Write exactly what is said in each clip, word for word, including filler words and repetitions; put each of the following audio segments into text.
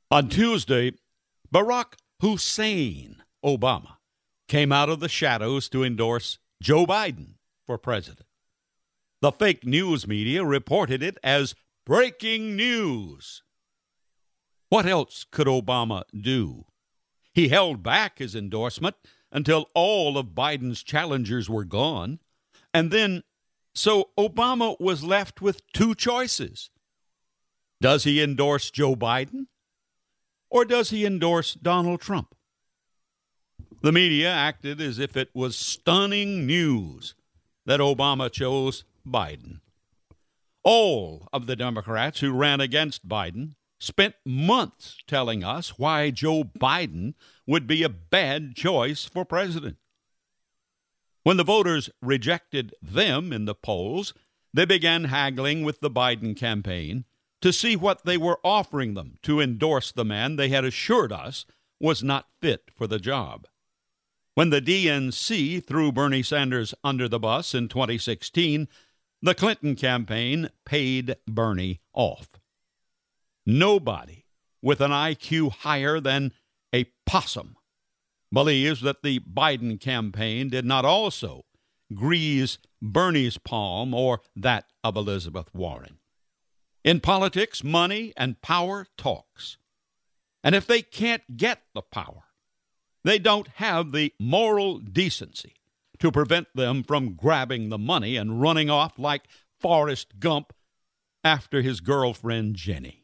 On Tuesday, Barack Hussein Obama came out of the shadows to endorse Joe Biden for president. The fake news media reported it as breaking news. What else could Obama do? He held back his endorsement until all of Biden's challengers were gone, and then, so Obama was left with two choices. Does he endorse Joe Biden, or does he endorse Donald Trump? The media acted as if it was stunning news that Obama chose Biden. All of the Democrats who ran against Biden spent months telling us why Joe Biden would be a bad choice for president. When the voters rejected them in the polls, they began haggling with the Biden campaign to see what they were offering them to endorse the man they had assured us was not fit for the job. When the D N C threw Bernie Sanders under the bus in twenty sixteen, the Clinton campaign paid Bernie off. Nobody with an I Q higher than a possum believes that the Biden campaign did not also grease Bernie's palm or that of Elizabeth Warren. In politics, money and power talks. And if they can't get the power, they don't have the moral decency to prevent them from grabbing the money and running off like Forrest Gump after his girlfriend Jenny.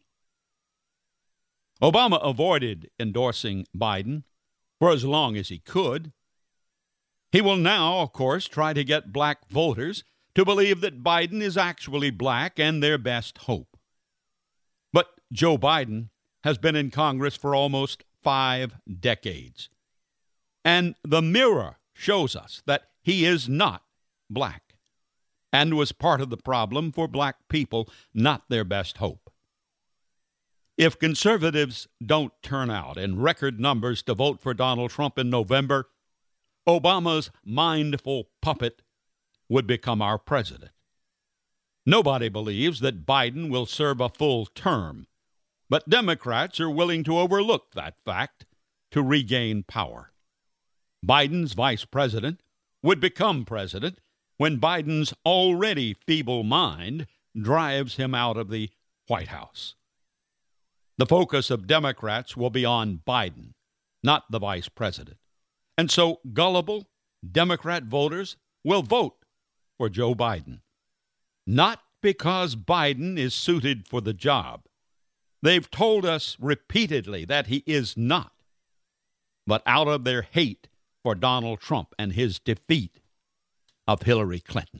Obama avoided endorsing Biden for as long as he could. He will now, of course, try to get black voters to believe that Biden is actually black and their best hope. But Joe Biden has been in Congress for almost five decades. And the mirror shows us that he is not black and was part of the problem for black people, not their best hope. If conservatives don't turn out in record numbers to vote for Donald Trump in November, Obama's mindful puppet would become our president. Nobody believes that Biden will serve a full term, but Democrats are willing to overlook that fact to regain power. Biden's vice president would become president when Biden's already feeble mind drives him out of the White House. The focus of Democrats will be on Biden, not the vice president. And so gullible Democrat voters will vote for Joe Biden. Not because Biden is suited for the job. They've told us repeatedly that he is not, but out of their hate for Donald Trump and his defeat of Hillary Clinton.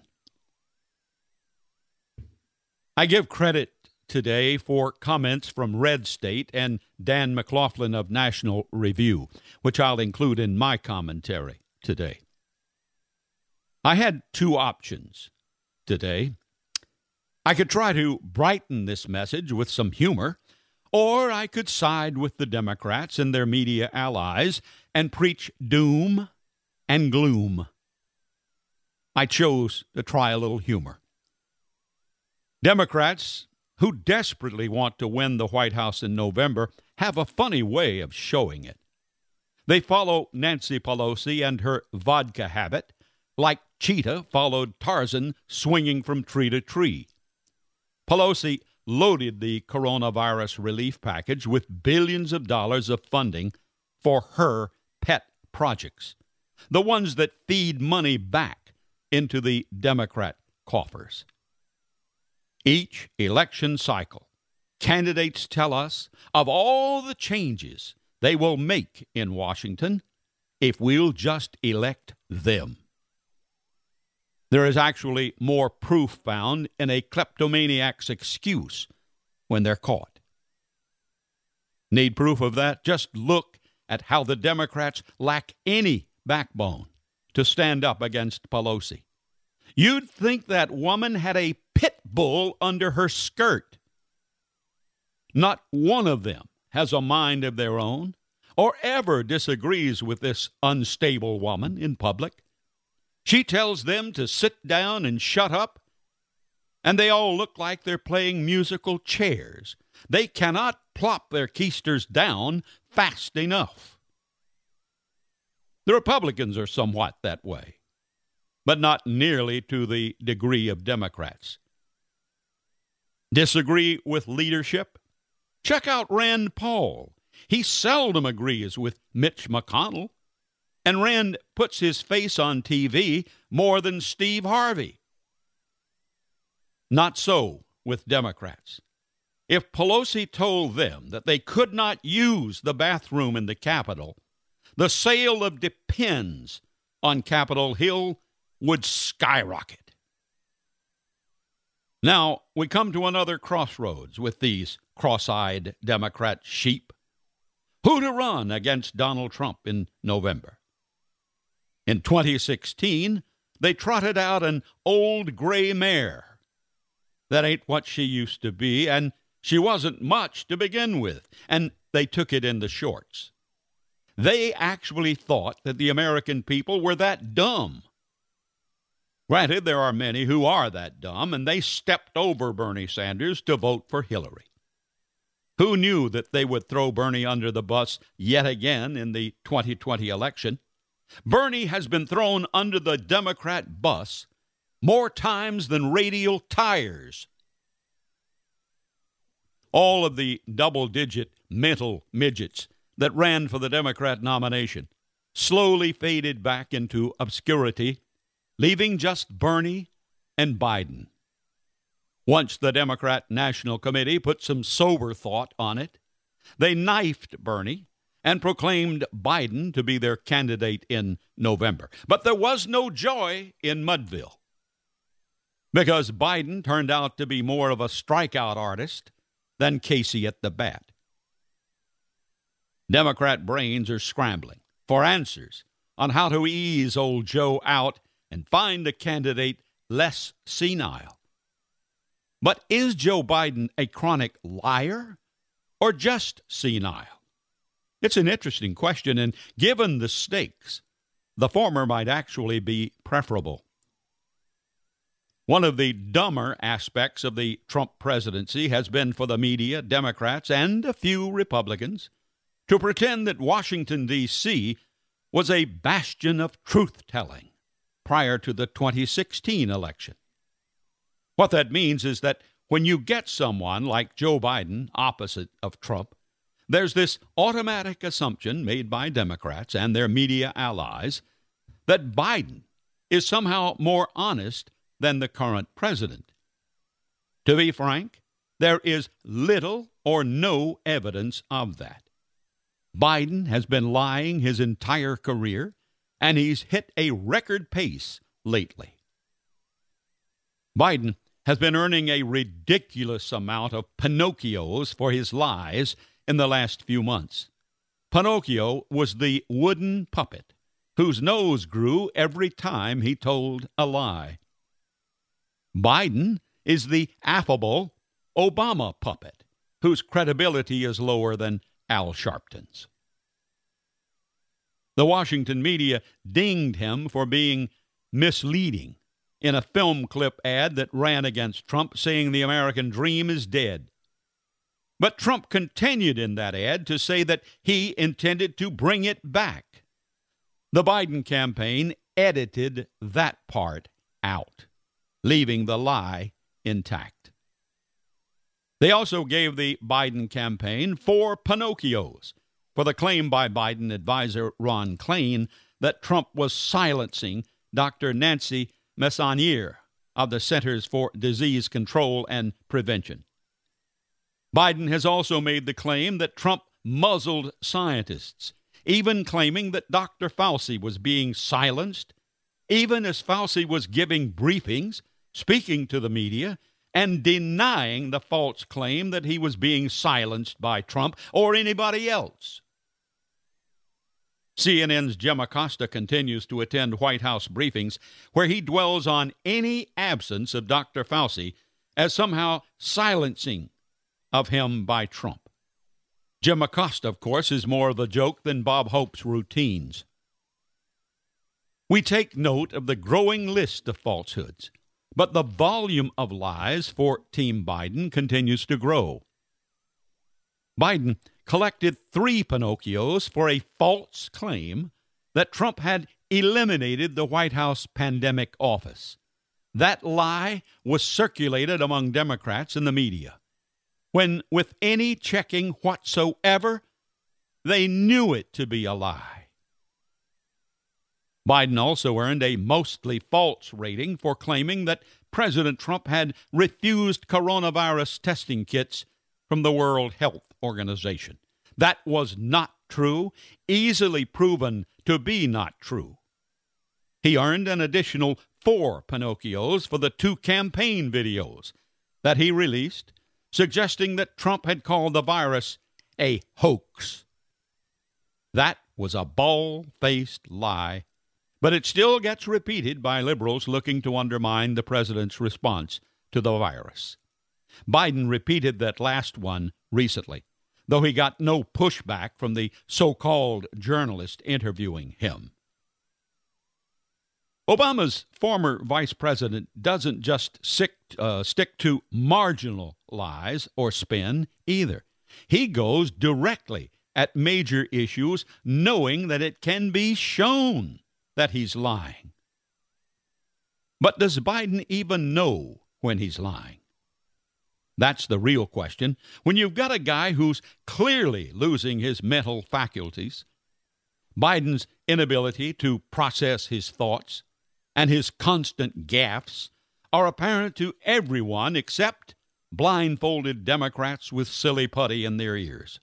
I give credit today for comments from Red State and Dan McLaughlin of National Review, which I'll include in my commentary today. I had two options today. I could try to brighten this message with some humor, or I could side with the Democrats and their media allies and preach doom and gloom. I chose to try a little humor. Democrats who desperately want to win the White House in November have a funny way of showing it. They follow Nancy Pelosi and her vodka habit like Cheetah followed Tarzan swinging from tree to tree. Pelosi loaded the coronavirus relief package with billions of dollars of funding for her pet projects, the ones that feed money back into the Democrat coffers. Each election cycle, candidates tell us of all the changes they will make in Washington if we'll just elect them. There is actually more proof found in a kleptomaniac's excuse when they're caught. Need proof of that? Just look at how the Democrats lack any backbone to stand up against Pelosi. You'd think that woman had a pit bull under her skirt. Not one of them has a mind of their own or ever disagrees with this unstable woman in public. She tells them to sit down and shut up, and they all look like they're playing musical chairs they cannot plop their keisters down fast enough. The Republicans are somewhat that way, but not nearly to the degree of Democrats. Disagree with leadership? Check out Rand Paul. He seldom agrees with Mitch McConnell, and Rand puts his face on T V more than Steve Harvey. Not so with Democrats. If Pelosi told them that they could not use the bathroom in the Capitol, the sale of Depends on Capitol Hill would skyrocket. Now, we come to another crossroads with these cross-eyed Democrat sheep. Who to run against Donald Trump in November? In twenty sixteen, they trotted out an old gray mare. That ain't what she used to be, and she wasn't much to begin with, and they took it in the shorts. They actually thought that the American people were that dumb. Granted, there are many who are that dumb, and they stepped over Bernie Sanders to vote for Hillary. Who knew that they would throw Bernie under the bus yet again in the twenty twenty election? Bernie has been thrown under the Democrat bus more times than radial tires. All of the double-digit mental midgets that ran for the Democrat nomination slowly faded back into obscurity, leaving just Bernie and Biden. Once the Democrat National Committee put some sober thought on it, they knifed Bernie and proclaimed Biden to be their candidate in November. But there was no joy in Mudville, because Biden turned out to be more of a strikeout artist than Casey at the bat. Democrat brains are scrambling for answers on how to ease old Joe out and find a candidate less senile. But is Joe Biden a chronic liar or just senile? It's an interesting question, and given the stakes, the former might actually be preferable. One of the dumber aspects of the Trump presidency has been for the media, Democrats, and a few Republicans to pretend that Washington, D C was a bastion of truth-telling prior to the twenty sixteen election. What that means is that when you get someone like Joe Biden opposite of Trump, there's this automatic assumption made by Democrats and their media allies that Biden is somehow more honest than the current president. To be frank, there is little or no evidence of that. Biden has been lying his entire career, and he's hit a record pace lately. Biden has been earning a ridiculous amount of Pinocchios for his lies in the last few months. Pinocchio was the wooden puppet whose nose grew every time he told a lie. Biden is the affable Obama puppet whose credibility is lower than Al Sharpton's. The Washington media dinged him for being misleading in a film clip ad that ran against Trump, saying the American dream is dead. But Trump continued in that ad to say that he intended to bring it back. The Biden campaign edited that part out, leaving the lie intact. They also gave the Biden campaign four Pinocchios for the claim by Biden advisor Ron Klain that Trump was silencing Doctor Nancy Messonnier of the Centers for Disease Control and Prevention. Biden has also made the claim that Trump muzzled scientists, even claiming that Doctor Fauci was being silenced, even as Fauci was giving briefings, speaking to the media, and denying the false claim that he was being silenced by Trump or anybody else. C N N's Jim Acosta continues to attend White House briefings where he dwells on any absence of Doctor Fauci as somehow silencing of him by Trump. Jim Acosta, of course, is more of a joke than Bob Hope's routines. We take note of the growing list of falsehoods, but the volume of lies for Team Biden continues to grow. Biden collected three Pinocchios for a false claim that Trump had eliminated the White House pandemic office. That lie was circulated among Democrats in the media, when, with any checking whatsoever, they knew it to be a lie. Biden also earned a mostly false rating for claiming that President Trump had refused coronavirus testing kits from the World Health Organization. That was not true, easily proven to be not true. He earned an additional four Pinocchios for the two campaign videos that he released, suggesting that Trump had called the virus a hoax. That was a bald-faced lie, but it still gets repeated by liberals looking to undermine the president's response to the virus. Biden repeated that last one recently, though he got no pushback from the so-called journalist interviewing him. Obama's former vice president doesn't just stick, uh, stick to marginal lies or spin either. He goes directly at major issues, knowing that it can be shown that he's lying. But does Biden even know when he's lying? That's the real question. When you've got a guy who's clearly losing his mental faculties, Biden's inability to process his thoughts, and his constant gaffes are apparent to everyone except blindfolded Democrats with silly putty in their ears.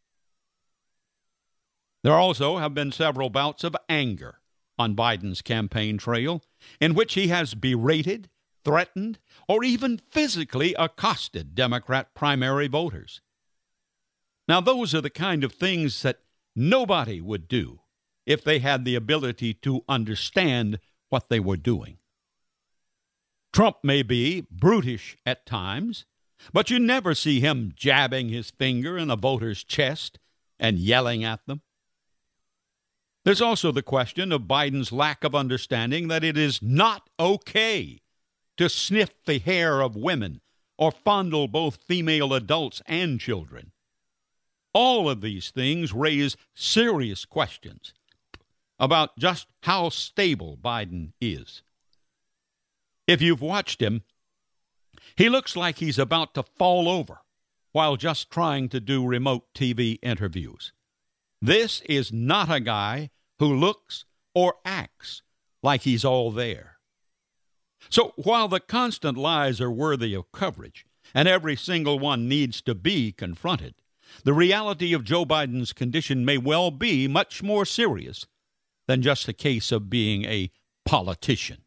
There also have been several bouts of anger on Biden's campaign trail in which he has berated, threatened, or even physically accosted Democrat primary voters. Now, those are the kind of things that nobody would do if they had the ability to understand what they were doing. Trump may be brutish at times, but you never see him jabbing his finger in a voter's chest and yelling at them. There's also the question of Biden's lack of understanding that it is not okay to sniff the hair of women or fondle both female adults and children. All of these things raise serious questions about just how stable Biden is. If you've watched him, he looks like he's about to fall over while just trying to do remote T V interviews. This is not a guy who looks or acts like he's all there. So while the constant lies are worthy of coverage, and every single one needs to be confronted, the reality of Joe Biden's condition may well be much more serious than just a case of being a politician.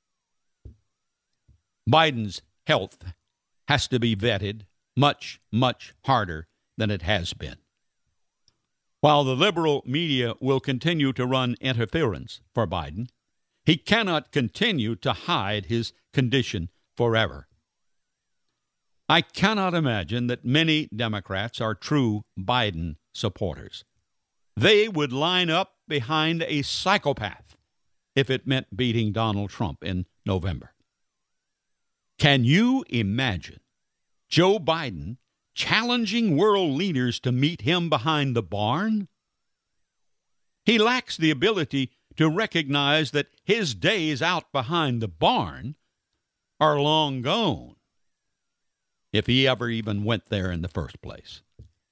Biden's health has to be vetted much, much harder than it has been. While the liberal media will continue to run interference for Biden, he cannot continue to hide his condition forever. I cannot imagine that many Democrats are true Biden supporters. They would line up behind a psychopath if it meant beating Donald Trump in November. Can you imagine Joe Biden challenging world leaders to meet him behind the barn? He lacks the ability to recognize that his days out behind the barn are long gone, if he ever even went there in the first place.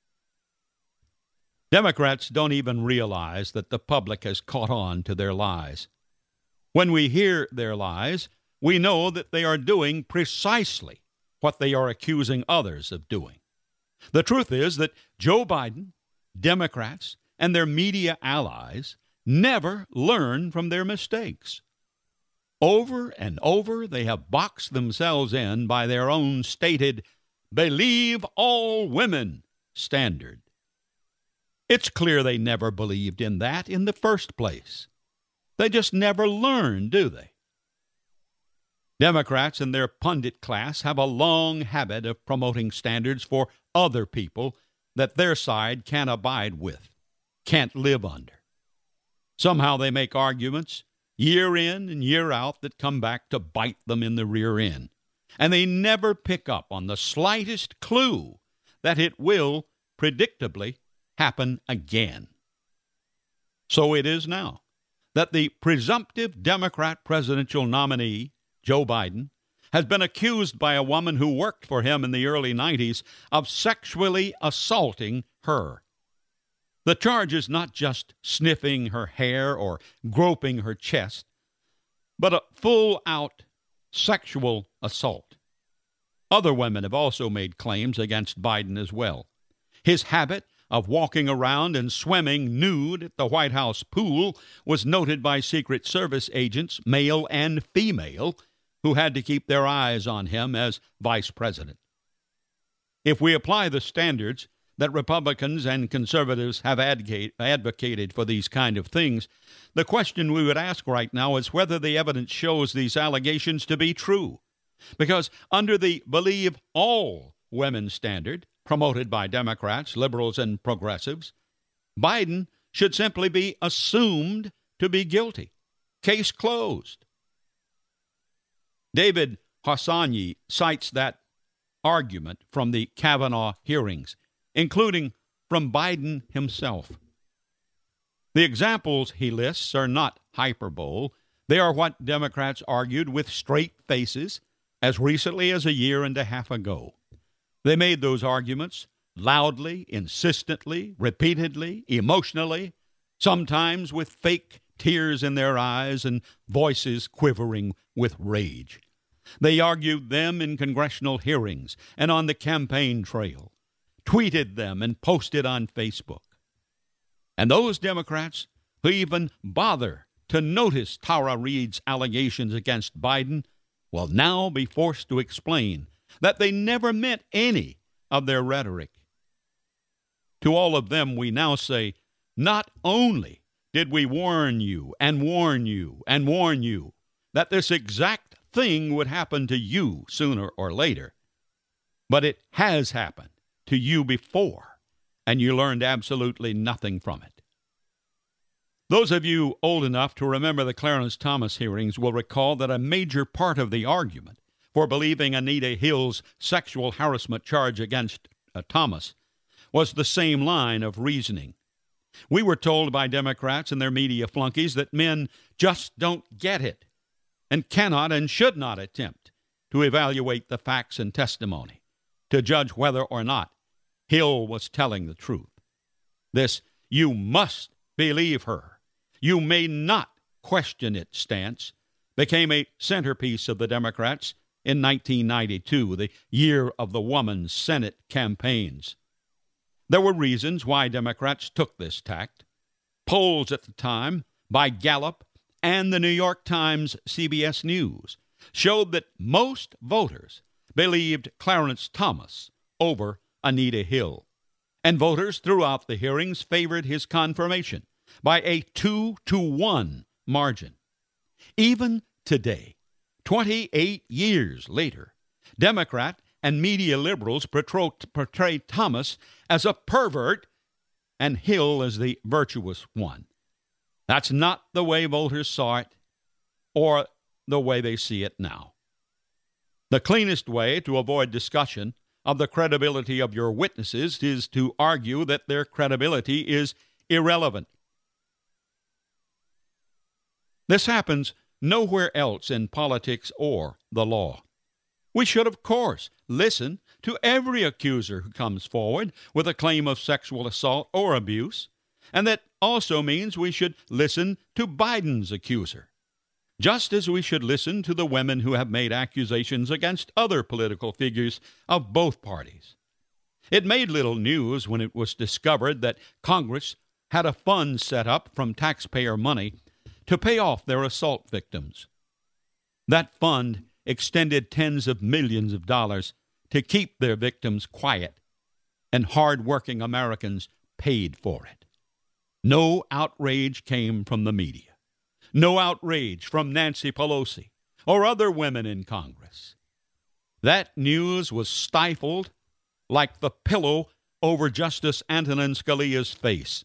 Democrats don't even realize that the public has caught on to their lies. When we hear their lies, we know that they are doing precisely what they are accusing others of doing. The truth is that Joe Biden, Democrats, and their media allies never learn from their mistakes. Over and over, they have boxed themselves in by their own stated, believe all women standard. It's clear they never believed in that in the first place. They just never learn, do they? Democrats and their pundit class have a long habit of promoting standards for other people that their side can't abide with, can't live under. Somehow they make arguments year in and year out that come back to bite them in the rear end. And they never pick up on the slightest clue that it will predictably happen again. So it is now that the presumptive Democrat presidential nominee, Joe Biden, has been accused by a woman who worked for him in the early nineties of sexually assaulting her. The charge is not just sniffing her hair or groping her chest, but a full-out sexual assault. Other women have also made claims against Biden as well. His habit of walking around and swimming nude at the White House pool was noted by Secret Service agents, male and female, who had to keep their eyes on him as vice president. If we apply the standards that Republicans and conservatives have advocate, advocated for these kind of things, the question we would ask right now is whether the evidence shows these allegations to be true. Because under the believe all women standard, promoted by Democrats, liberals, and progressives, Biden should simply be assumed to be guilty. Case closed. David Harsanyi cites that argument from the Kavanaugh hearings, including from Biden himself. The examples he lists are not hyperbole. They are what Democrats argued with straight faces as recently as a year and a half ago. They made those arguments loudly, insistently, repeatedly, emotionally, sometimes with fake tears in their eyes and voices quivering with rage. They argued them in congressional hearings and on the campaign trail, tweeted them and posted on Facebook. And those Democrats who even bother to notice Tara Reade's allegations against Biden will now be forced to explain that they never meant any of their rhetoric. To all of them, we now say, not only did we warn you and warn you and warn you that this exact thing would happen to you sooner or later, but it has happened to you before, and you learned absolutely nothing from it. Those of you old enough to remember the Clarence Thomas hearings will recall that a major part of the argument for believing Anita Hill's sexual harassment charge against uh, Thomas was the same line of reasoning. We were told by Democrats and their media flunkies that men just don't get it and cannot and should not attempt to evaluate the facts and testimony to judge whether or not Hill was telling the truth. This "you must believe her, you may not question it" stance became a centerpiece of the Democrats in nineteen ninety-two, the year of the woman's Senate campaigns. There were reasons why Democrats took this tact. Polls at the time by Gallup and the New York Times C B S News showed that most voters believed Clarence Thomas over Anita Hill, and voters throughout the hearings favored his confirmation by a two to one margin. Even today, twenty-eight years later, Democrat and media liberals portray Thomas as a pervert and Hill as the virtuous one. That's not the way voters saw it or the way they see it now. The cleanest way to avoid discussion of the credibility of your witnesses is to argue that their credibility is irrelevant. This happens nowhere else in politics or the law. We should, of course, listen to every accuser who comes forward with a claim of sexual assault or abuse, and that also means we should listen to Biden's accuser, just as we should listen to the women who have made accusations against other political figures of both parties. It made little news when it was discovered that Congress had a fund set up from taxpayer money to pay off their assault victims. That fund extended tens of millions of dollars to keep their victims quiet, and hard-working Americans paid for it. No outrage came from the media. No outrage from Nancy Pelosi or other women in Congress. That news was stifled like the pillow over Justice Antonin Scalia's face.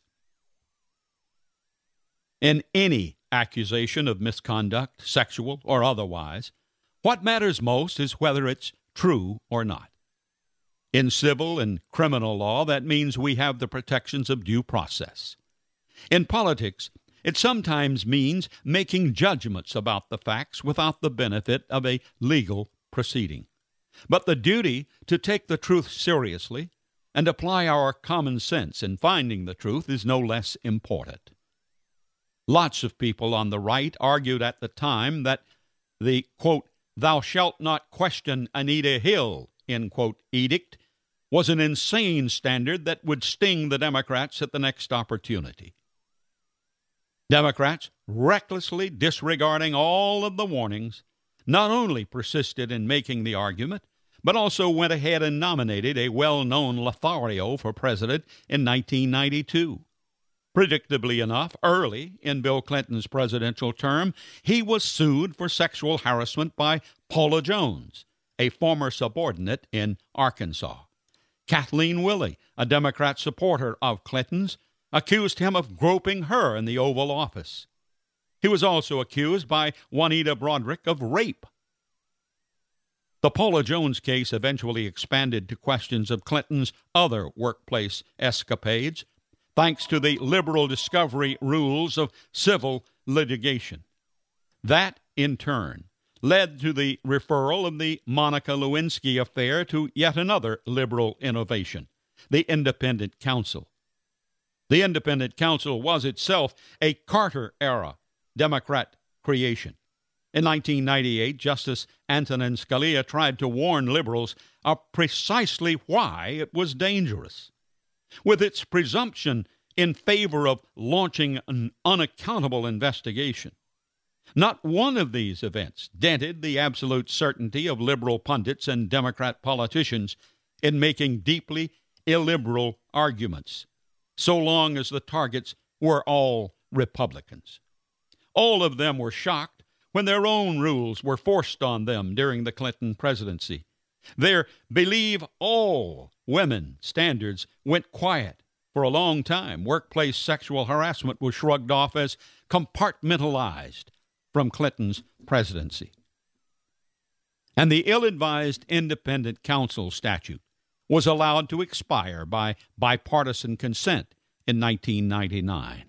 In any accusation of misconduct, sexual or otherwise, what matters most is whether it's true or not. In civil and criminal law, that means we have the protections of due process. In politics, it sometimes means making judgments about the facts without the benefit of a legal proceeding. But the duty to take the truth seriously and apply our common sense in finding the truth is no less important. Lots of people on the right argued at the time that the, quote, "thou shalt not question Anita Hill," end quote, edict was an insane standard that would sting the Democrats at the next opportunity. Democrats, recklessly disregarding all of the warnings, not only persisted in making the argument, but also went ahead and nominated a well-known Lothario for president in nineteen ninety-two. Predictably enough, early in Bill Clinton's presidential term, he was sued for sexual harassment by Paula Jones, a former subordinate in Arkansas. Kathleen Willey, a Democrat supporter of Clinton's, accused him of groping her in the Oval Office. He was also accused by Juanita Broaddrick of rape. The Paula Jones case eventually expanded to questions of Clinton's other workplace escapades, thanks to the liberal discovery rules of civil litigation. That, in turn, led to the referral of the Monica Lewinsky affair to yet another liberal innovation, the Independent Counsel. The Independent Counsel was itself a Carter-era Democrat creation. In nineteen ninety-eight, Justice Antonin Scalia tried to warn liberals of precisely why it was dangerous. With its presumption in favor of launching an unaccountable investigation, not one of these events dented the absolute certainty of liberal pundits and Democrat politicians in making deeply illiberal arguments, so long as the targets were all Republicans. All of them were shocked when their own rules were forced on them during the Clinton presidency. Their believe all women standards went quiet for a long time. Workplace sexual harassment was shrugged off as compartmentalized from Clinton's presidency. And the ill-advised Independent Counsel statute was allowed to expire by bipartisan consent in nineteen ninety-nine.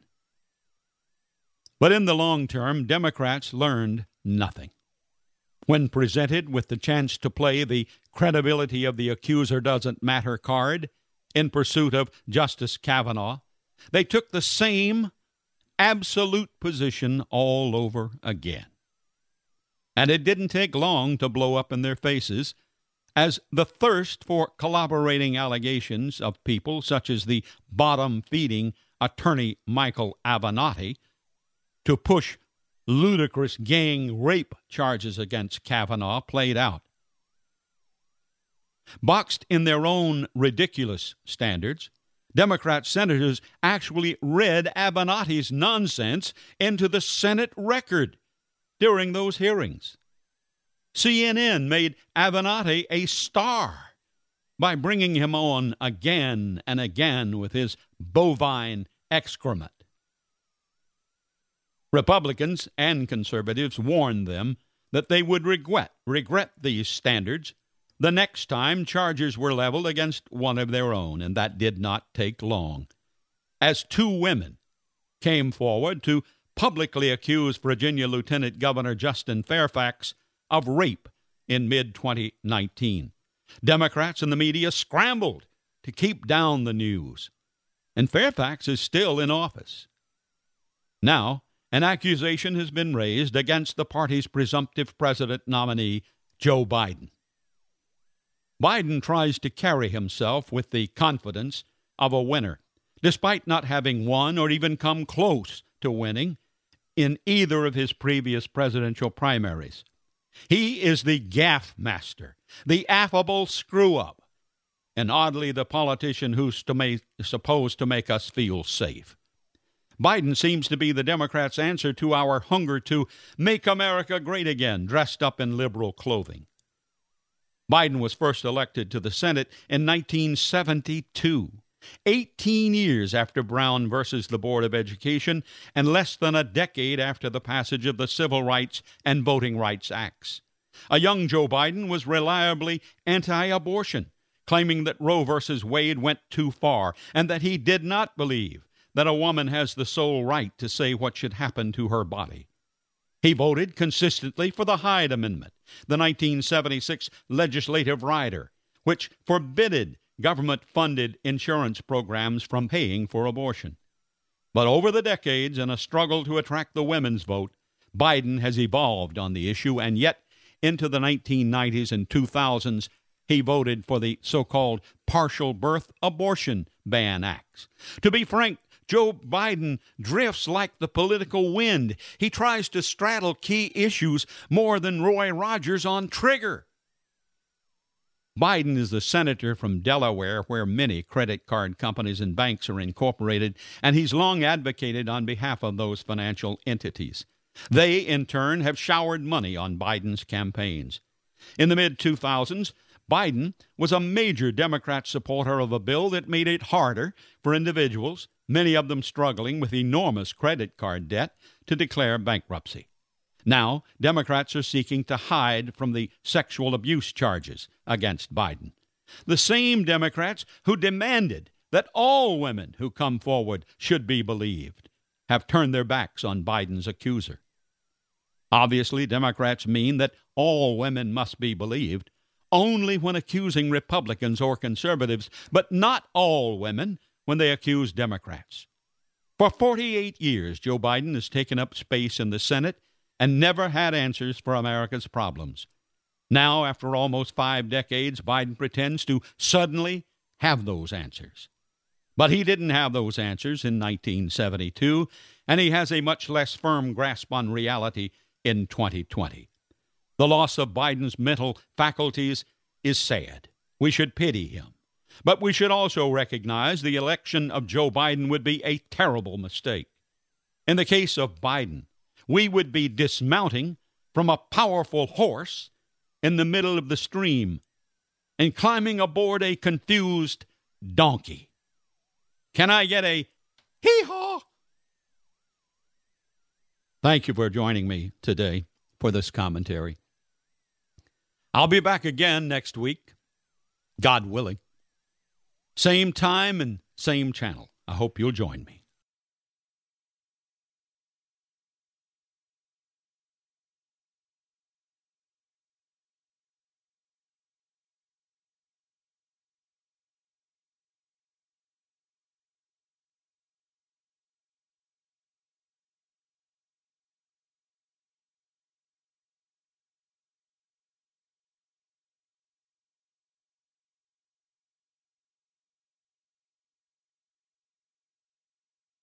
But in the long term, Democrats learned nothing. When presented with the chance to play the credibility of the accuser doesn't matter card in pursuit of Justice Kavanaugh, they took the same absolute position all over again. And it didn't take long to blow up in their faces, as the thirst for corroborating allegations of people such as the bottom-feeding attorney Michael Avenatti to push ludicrous gang rape charges against Kavanaugh played out. Boxed in their own ridiculous standards, Democrat senators actually read Avenatti's nonsense into the Senate record during those hearings. C N N made Avenatti a star by bringing him on again and again with his bovine excrement. Republicans and conservatives warned them that they would regret, regret these standards the next time charges were leveled against one of their own, and that did not take long, as two women came forward to publicly accuse Virginia Lieutenant Governor Justin Fairfax of rape in mid twenty nineteen. Democrats and the media scrambled to keep down the news, and Fairfax is still in office. Now, an accusation has been raised against the party's presumptive president nominee, Joe Biden. Biden tries to carry himself with the confidence of a winner, despite not having won or even come close to winning in either of his previous presidential primaries. He is the gaffe master, the affable screw-up, and oddly the politician who's to make, supposed to make us feel safe. Biden seems to be the Democrats' answer to our hunger to make America great again, dressed up in liberal clothing. Biden was first elected to the Senate in nineteen seventy-two, eighteen years after Brown versus the Board of Education and less than a decade after the passage of the Civil Rights and Voting Rights Acts. A young Joe Biden was reliably anti-abortion, claiming that Roe versus Wade went too far and that he did not believe that a woman has the sole right to say what should happen to her body. He voted consistently for the Hyde Amendment, the nineteen seventy-six legislative rider, which forbidded government-funded insurance programs from paying for abortion. But over the decades, in a struggle to attract the women's vote, Biden has evolved on the issue, and yet into the nineteen nineties and two thousands, he voted for the so-called partial birth abortion ban acts. To be frank, Joe Biden drifts like the political wind. He tries to straddle key issues more than Roy Rogers on Trigger. Biden is the senator from Delaware, where many credit card companies and banks are incorporated, and he's long advocated on behalf of those financial entities. They, in turn, have showered money on Biden's campaigns. In the mid two thousands, Biden was a major Democrat supporter of a bill that made it harder for individuals, many of them struggling with enormous credit card debt, to declare bankruptcy. Now, Democrats are seeking to hide from the sexual abuse charges against Biden. The same Democrats who demanded that all women who come forward should be believed have turned their backs on Biden's accuser. Obviously, Democrats mean that all women must be believed only when accusing Republicans or conservatives, but not all women when they accuse Democrats. For forty-eight years, Joe Biden has taken up space in the Senate and never had answers for America's problems. Now, after almost five decades, Biden pretends to suddenly have those answers. But he didn't have those answers in nineteen seventy-two, and he has a much less firm grasp on reality in twenty twenty. The loss of Biden's mental faculties is sad. We should pity him. But we should also recognize the election of Joe Biden would be a terrible mistake. In the case of Biden, we would be dismounting from a powerful horse in the middle of the stream and climbing aboard a confused donkey. Can I get a hee-haw? Thank you for joining me today for this commentary. I'll be back again next week, God willing. Same time and same channel. I hope you'll join me.